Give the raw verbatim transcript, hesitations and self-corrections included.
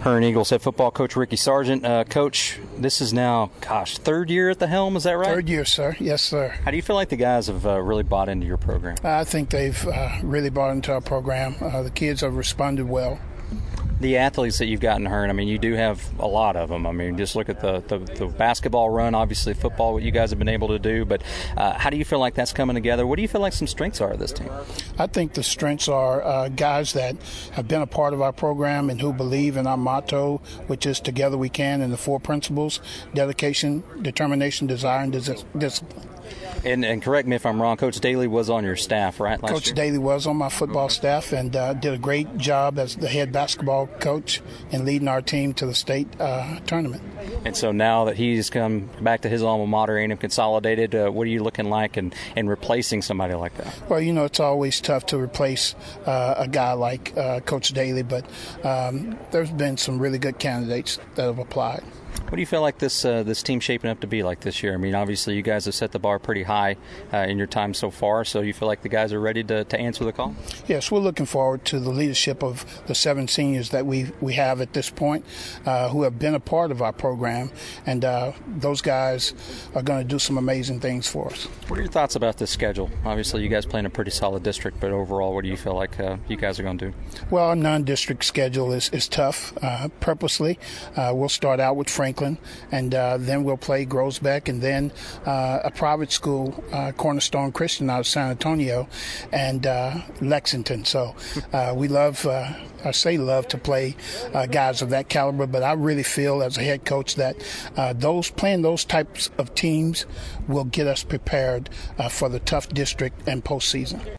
Hearne Eagles head football coach Ricky Sargent. Uh, coach, this is now, gosh, third year at the helm, is that right? Third year, sir. Yes, sir. How do you feel like the guys have uh, really bought into your program? I think they've uh, really bought into our program. Uh, the kids have responded well. The athletes that you've gotten, Hearne, I mean, you do have a lot of them. I mean, just look at the, the, the basketball run, obviously football, what you guys have been able to do. But uh, how do you feel like that's coming together? What do you feel like some strengths are of this team? I think the strengths are uh, guys that have been a part of our program and who believe in our motto, which is together we can, and the four principles: dedication, determination, desire, and dis- discipline. And, and correct me if I'm wrong, Coach Daly was on your staff, right, last Coach year? Daly was on my football staff and uh, did a great job as the head basketball coach in leading our team to the state uh, tournament. And so now that he's come back to his alma mater, A and M Consolidated, uh, what are you looking like in, in replacing somebody like that? Well, you know, it's always tough to replace uh, a guy like uh, Coach Daly, but um, there's been some really good candidates that have applied. What do you feel like this uh, this team's shaping up to be like this year? I mean, obviously you guys have set the bar pretty high uh, in your time so far, so you feel like the guys are ready to, to answer the call? Yes, we're looking forward to the leadership of the seven seniors that we we have at this point uh, who have been a part of our program, and uh, those guys are going to do some amazing things for us. What are your thoughts about this schedule? Obviously you guys play in a pretty solid district, but overall, what do you feel like uh, you guys are going to do? Well, our non-district schedule is, is tough, uh, purposely. Uh, we'll start out with Franklin, and uh, then we'll play Groesbeck, and then uh, a private school, uh, Cornerstone Christian out of San Antonio, and uh, Lexington. So uh, we love, uh, I say love to play uh, guys of that caliber, but I really feel as a head coach that uh, those playing those types of teams will get us prepared uh, for the tough district and postseason.